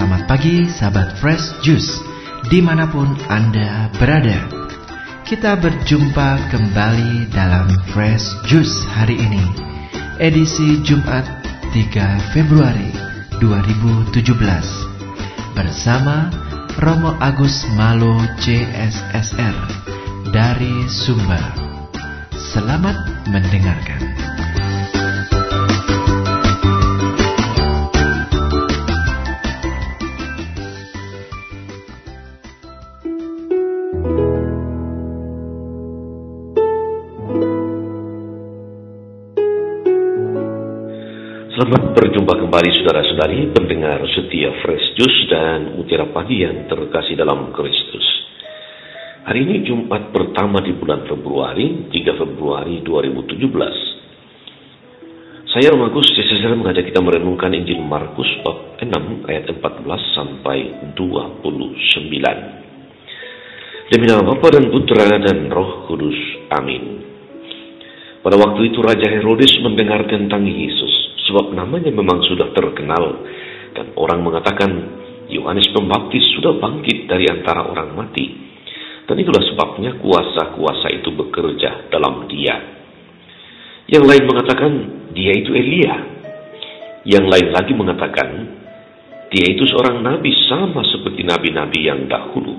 Selamat pagi sahabat Fresh Juice dimanapun Anda berada. Kita berjumpa kembali dalam Fresh Juice hari ini, edisi Jumat 3 Februari 2017 bersama Romo Agus Malo CSSR dari Sumber. Selamat mendengarkan. Selamat berjumpa kembali saudara-saudari pendengar setia Fresh Juice dan Mutiara Pagi yang terkasih dalam Kristus. Hari ini Jumat pertama di bulan Februari, 3 Februari 2017. Saya Romo Agus CSSR mengajak kita merenungkan Injil Markus bab 6 ayat 14 sampai 29. Demi nama Bapa dan Putra dan Roh Kudus. Amin. Pada waktu itu Raja Herodes mendengar tentang Yesus, sebab namanya memang sudah terkenal, dan orang mengatakan Yohanes Pembaptis sudah bangkit dari antara orang mati. Dan itulah sebabnya kuasa-kuasa itu bekerja dalam dia. Yang lain mengatakan dia itu Elia. Yang lain lagi mengatakan dia itu seorang nabi sama seperti nabi-nabi yang dahulu.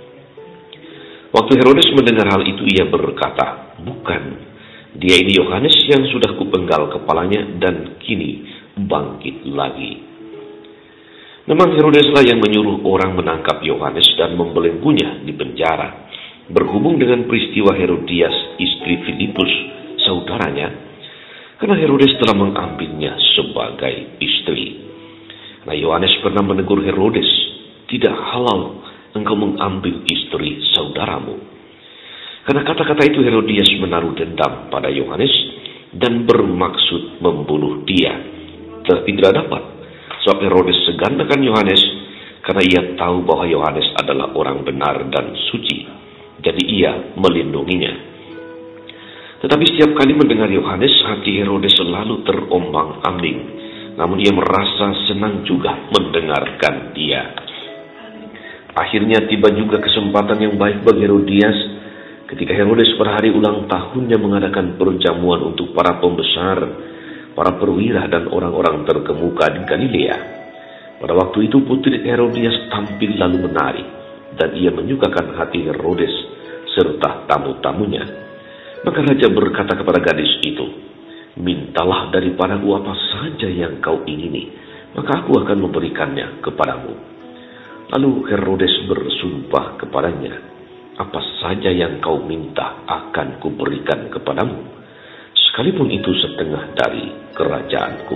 Waktu Herodes mendengar hal itu, ia berkata, "Bukan, dia ini Yohanes yang sudah kupenggal kepalanya dan kini bangkit lagi." Memang Herodeslah yang menyuruh orang menangkap Yohanes dan membelenggunya di penjara, berhubung dengan peristiwa Herodias istri Filipus, saudaranya, karena Herodes telah mengambilnya sebagai istri. Nah, Yohanes pernah menegur Herodes, "Tidak halal engkau mengambil istri saudaramu." Karena kata-kata itu Herodias menaruh dendam pada Yohanes dan bermaksud membunuh dia. Tetapi tidak dapat, sebab Herodes segan akan Yohanes karena ia tahu bahwa Yohanes adalah orang benar dan suci. Jadi ia melindunginya. Tetapi setiap kali mendengar Yohanes, hati Herodes selalu terombang-ambing. Namun ia merasa senang juga mendengarkan dia. Akhirnya tiba juga kesempatan yang baik bagi Herodias ketika Herodes pada hari ulang tahunnya mengadakan perjamuan untuk para pembesar, para perwira dan orang-orang terkemuka di Galilea. Pada waktu itu putri Herodias tampil lalu menari, dan ia menyukakan hati Herodes serta tamu-tamunya. Maka raja berkata kepada gadis itu, "Mintalah daripadaku apa saja yang kau ingini, maka aku akan memberikannya kepadamu." Lalu Herodes bersumpah kepadanya, "Apa saja yang kau minta akan kuberikan kepadamu, sekalipun itu setengah dari kerajaanku."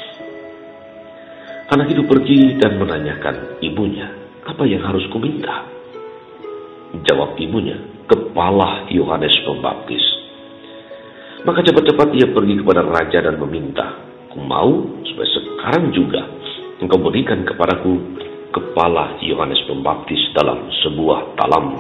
Anak itu pergi dan menanyakan ibunya, "Apa yang harus kuminta?" Jawab ibunya, "Kepala Yohanes Pembaptis." Maka cepat-cepat ia pergi kepada raja dan meminta, "Ku mau supaya sekarang juga engkau berikan kepadaku kepala Yohanes Pembaptis dalam sebuah talam."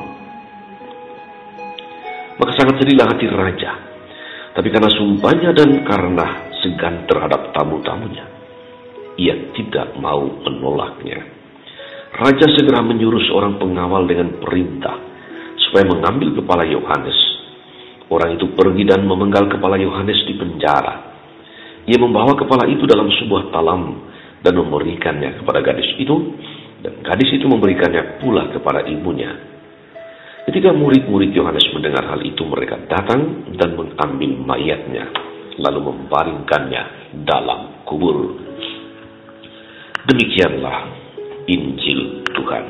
Maka sangat sedihlah hati raja. Tapi karena sumpahnya dan karena segan terhadap tamu-tamunya, ia tidak mau menolaknya. Raja segera menyuruh seorang pengawal dengan perintah supaya mengambil kepala Yohanes. Orang itu pergi dan memenggal kepala Yohanes di penjara. Ia membawa kepala itu dalam sebuah talam dan memberikannya kepada gadis itu, dan gadis itu memberikannya pula kepada ibunya. Ketika murid-murid Yohanes mendengar hal itu, mereka datang dan mengambil mayatnya, lalu membaringkannya dalam kubur. Demikianlah Injil Tuhan.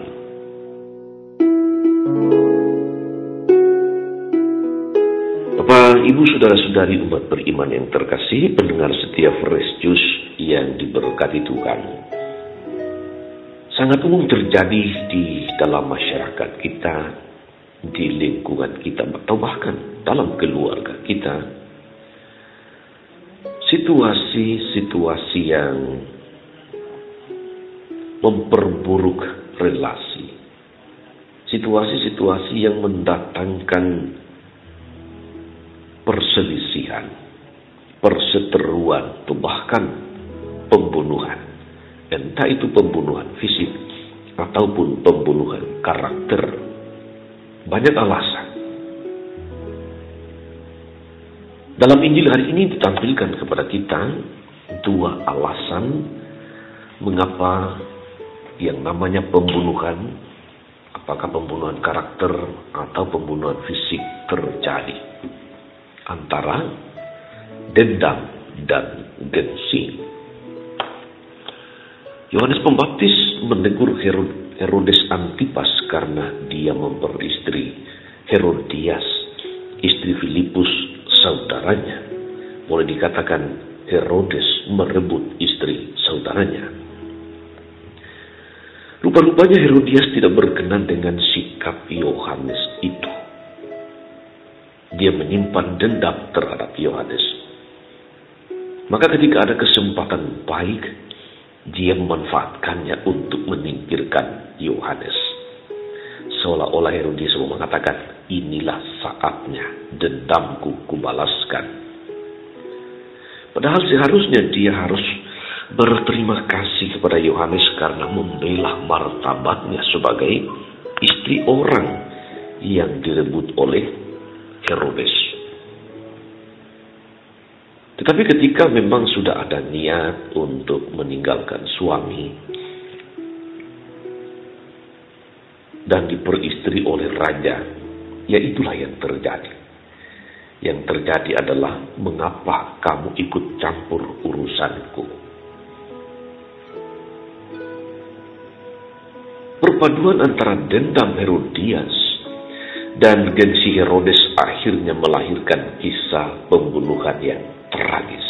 Bapak, Ibu, saudara-saudari umat beriman yang terkasih, pendengar setia Fresh Juice yang diberkati Tuhan. Sangat umum terjadi di dalam masyarakat kita, di lingkungan kita, atau bahkan dalam keluarga kita, situasi-situasi yang memperburuk relasi, situasi-situasi yang mendatangkan perselisihan, perseteruan, atau bahkan pembunuhan. Entah itu pembunuhan fisik ataupun pembunuhan karakter. Banyak alasan. Dalam Injil hari ini ditampilkan kepada kita dua alasan mengapa yang namanya pembunuhan, apakah pembunuhan karakter atau pembunuhan fisik terjadi, antara dendam dan gengsi. Yohanes Pembaptis menegur Herodes Antipas karena dia memperistri Herodias, istri Filipus, saudaranya. Boleh dikatakan Herodes merebut istri saudaranya. Rupa-rupanya Herodias tidak berkenan dengan sikap Yohanes itu. Dia menyimpan dendam terhadap Yohanes. Maka ketika ada kesempatan baik, dia memanfaatkannya untuk menyingkirkan Yohanes. Seolah-olah Herodias mengatakan, inilah saatnya dendamku kubalaskan. Padahal seharusnya dia harus berterima kasih kepada Yohanes karena membela martabatnya sebagai istri orang yang direbut oleh Herodes. Tetapi ketika memang sudah ada niat untuk meninggalkan suami dan diperistri oleh raja, ya itulah yang terjadi. Yang terjadi adalah, mengapa kamu ikut campur urusanku? Perpaduan antara dendam Herodias dan gengsi Herodes akhirnya melahirkan kisah pembunuhan yang tragis.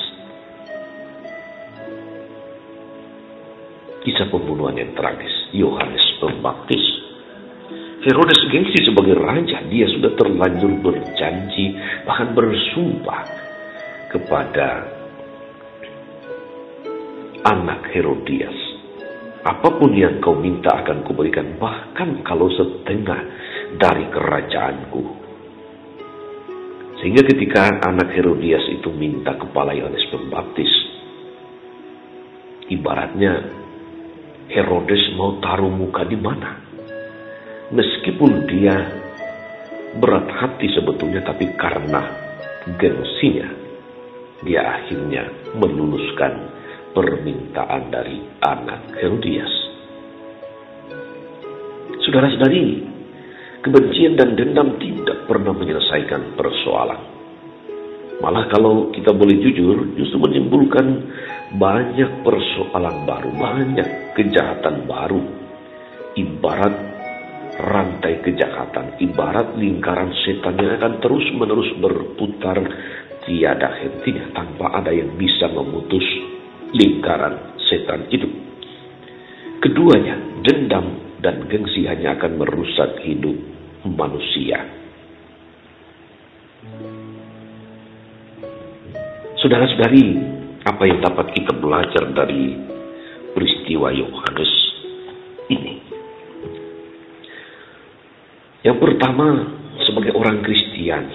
Kisah pembunuhan yang tragis Yohanes Pembaptis. Herodes gengsi sebagai raja, dia sudah terlanjur berjanji, bahkan bersumpah kepada anak Herodias, apapun yang kau minta akan kuberikan, bahkan kalau setengah dari kerajaanku. Sehingga ketika anak Herodias itu minta kepala Yohanes Pembaptis, ibaratnya Herodes mau taruh muka di mana. Meskipun dia berat hati sebetulnya, tapi karena gengsinya, dia akhirnya meluluskan permintaan dari anak Herodias. Saudara-saudari, kebencian dan dendam tidak pernah menyelesaikan persoalan. Malah kalau kita boleh jujur, justru menimbulkan banyak persoalan baru, banyak kejahatan baru. Ibarat rantai kejahatan, ibarat lingkaran setan yang akan terus-menerus berputar tiada hentinya tanpa ada yang bisa memutus lingkaran setan itu. Keduanya, dendam dan gengsi, hanya akan merusak hidup manusia. Saudara-saudari, apa yang dapat kita belajar dari peristiwa Yohanes ini? Yang pertama, sebagai orang Kristiani,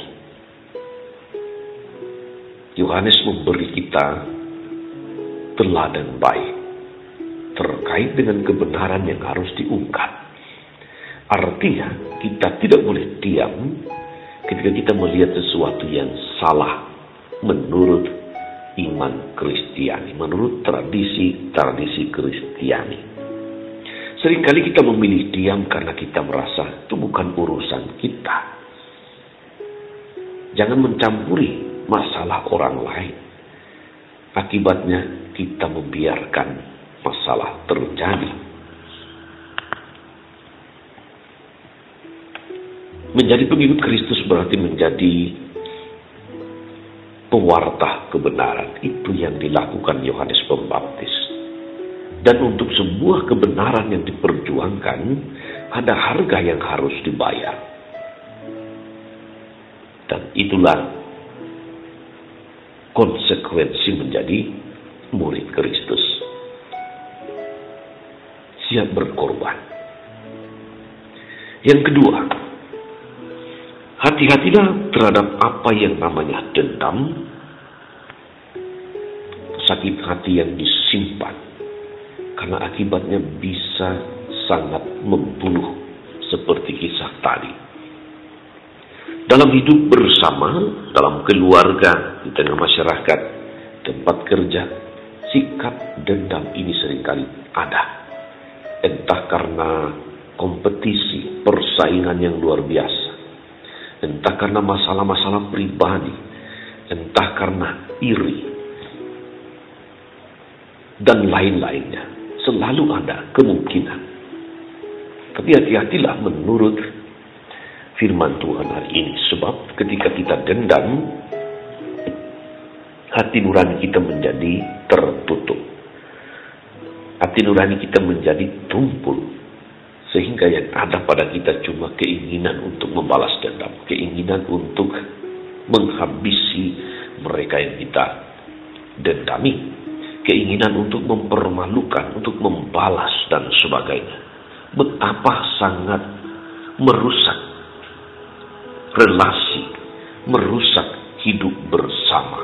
Yohanes memberi kita teladan baik terkait dengan kebenaran yang harus diungkap. Artinya, kita tidak boleh diam ketika kita melihat sesuatu yang salah menurut iman Kristiani, menurut tradisi Kristiani. Seringkali kita memilih diam karena kita merasa itu bukan urusan kita. Jangan mencampuri masalah orang lain. Akibatnya kita membiarkan masalah terjadi. Menjadi pengikut Kristus berarti menjadi pewarta kebenaran. Itu yang dilakukan Yohanes Pembaptis. Dan untuk sebuah kebenaran yang diperjuangkan, ada harga yang harus dibayar. Dan itulah konsekuensi menjadi murid Kristus. Siap berkorban. Yang kedua, hati-hatilah terhadap apa yang namanya dendam, sakit hati yang disimpan. Karena akibatnya bisa sangat membunuh seperti kisah tadi. Dalam hidup bersama, dalam keluarga, di tengah masyarakat, tempat kerja, sikap dendam ini seringkali ada. Entah karena kompetisi, persaingan yang luar biasa, entah karena masalah-masalah pribadi, entah karena iri, dan lain-lainnya. Selalu ada kemungkinan. Tapi hati-hatilah menurut firman Tuhan hari ini. Sebab ketika kita dendam, hati nurani kita menjadi tertutup. Hati nurani kita menjadi tumpul. Sehingga yang ada pada kita cuma keinginan untuk membalas dendam. Keinginan untuk menghabisi mereka yang kita dendami. Keinginan untuk mempermalukan, untuk membalas dan sebagainya. Betapa sangat merusak relasi, merusak hidup bersama.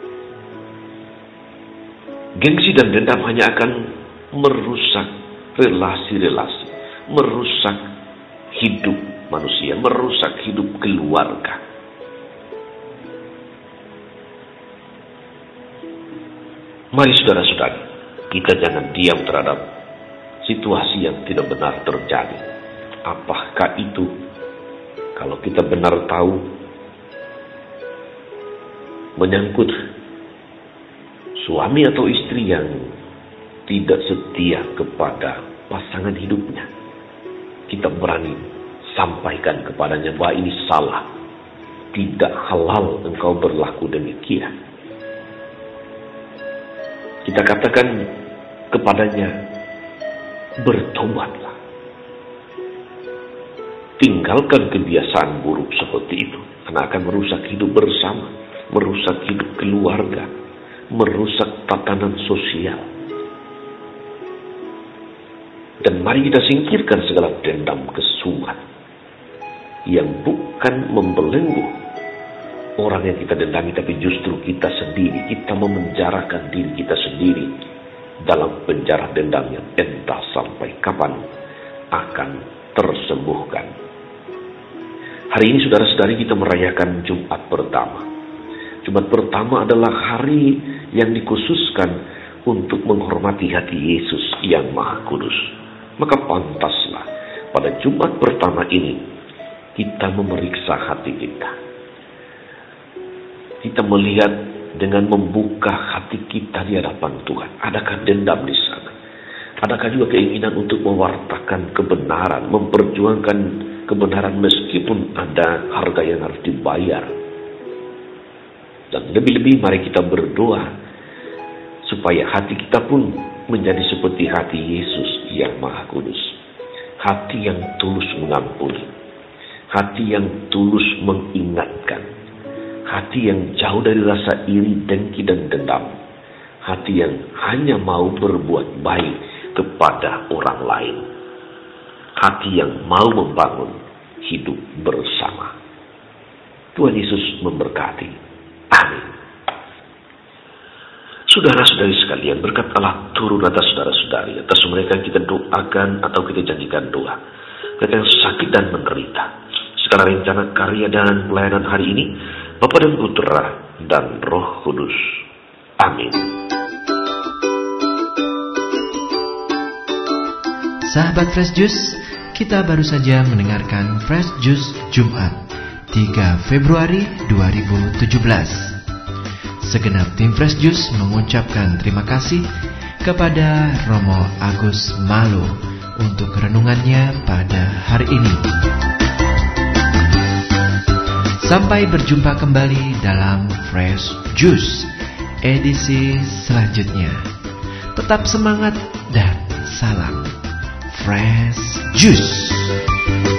Gengsi dan dendam hanya akan merusak relasi-relasi, merusak hidup manusia, merusak hidup keluarga. Mari saudara-saudari, kita jangan diam terhadap situasi yang tidak benar terjadi. Apakah itu? Kalau kita benar tahu menyangkut suami atau istri yang tidak setia kepada pasangan hidupnya, kita berani sampaikan kepadanya bahwa ini salah, tidak halal engkau berlaku demikian. Kita katakan kepadanya, bertobatlah. Tinggalkan kebiasaan buruk seperti itu, karena akan merusak hidup bersama, merusak hidup keluarga, merusak tatanan sosial. Dan mari kita singkirkan segala dendam kesumat yang bukan membelenggu orang yang kita dendami, tapi justru kita sendiri. Kita memenjarakan diri kita sendiri dalam penjara dendam yang entah sampai kapan akan tersembuhkan. Hari ini saudara-saudari kita merayakan Jumat pertama. Jumat pertama adalah hari yang dikhususkan untuk menghormati hati Yesus yang Maha Kudus. Maka pantaslah pada Jumat pertama ini kita memeriksa hati kita. Kita melihat dengan membuka hati kita di hadapan Tuhan. Adakah dendam di sana? Adakah juga keinginan untuk mewartakan kebenaran, memperjuangkan kebenaran meskipun ada harga yang harus dibayar? Dan lebih-lebih mari kita berdoa supaya hati kita pun menjadi seperti hati Yesus yang Maha Kudus. Hati yang tulus mengampuni, hati yang tulus mengingatkan, hati yang jauh dari rasa iri, dengki, dan dendam, hati yang hanya mau berbuat baik kepada orang lain, hati yang mau membangun hidup bersama. Tuhan Yesus memberkati. Amin. Saudara-saudari sekalian, berkat Allah turun atas saudara-saudari, atas mereka yang kita doakan atau kita janjikan doa, mereka yang sakit dan menderita. Segala rencana, karya, dan pelayanan hari ini, Bapa dan Putra dan Roh Kudus. Amin. Sahabat Fresh Juice, kita baru saja mendengarkan Fresh Juice Jumat 3 Februari 2017. Segenap tim Fresh Juice mengucapkan terima kasih kepada Romo Agus Malo untuk renungannya pada hari ini. Sampai berjumpa kembali dalam Fresh Juice edisi selanjutnya. Tetap semangat dan salam Fresh Juice.